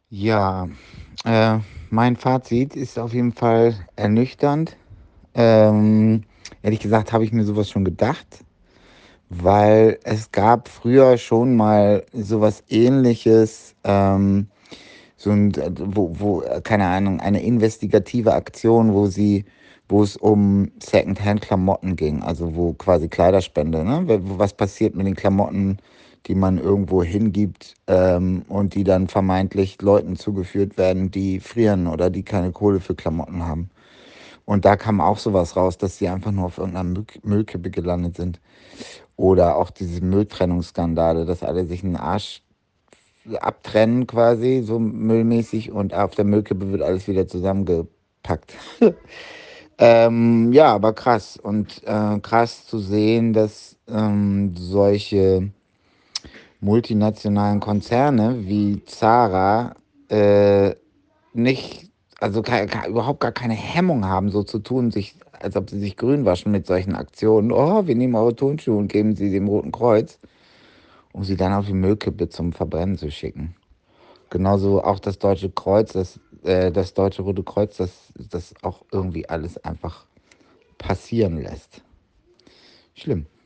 Ja, äh, mein Fazit ist auf jeden Fall ernüchternd. Ähm, Ehrlich gesagt habe ich mir sowas schon gedacht, weil es gab früher schon mal sowas Ähnliches, keine Ahnung, eine investigative Aktion, wo es um Secondhand-Klamotten ging, also wo quasi Kleiderspende, ne? Was passiert mit den Klamotten, die man irgendwo hingibt, und die dann vermeintlich Leuten zugeführt werden, die frieren oder die keine Kohle für Klamotten haben. Und da kam auch sowas raus, dass sie einfach nur auf irgendeiner Müllkippe gelandet sind. Oder auch diese Mülltrennungsskandale, dass alle sich einen Arsch abtrennen quasi, so müllmäßig, und auf der Müllkippe wird alles wieder zusammengepackt. Ja, aber krass. Und krass zu sehen, dass solche multinationalen Konzerne wie Zara äh, nicht, also überhaupt gar keine Hemmung haben, so zu tun, als ob sie sich grün waschen mit solchen Aktionen. Oh, wir nehmen eure Turnschuhe und geben sie dem Roten Kreuz, um sie dann auf die Müllkippe zum Verbrennen zu schicken. Genauso auch das Deutsche Kreuz, das Deutsche Rote Kreuz, das auch irgendwie alles einfach passieren lässt. Schlimm.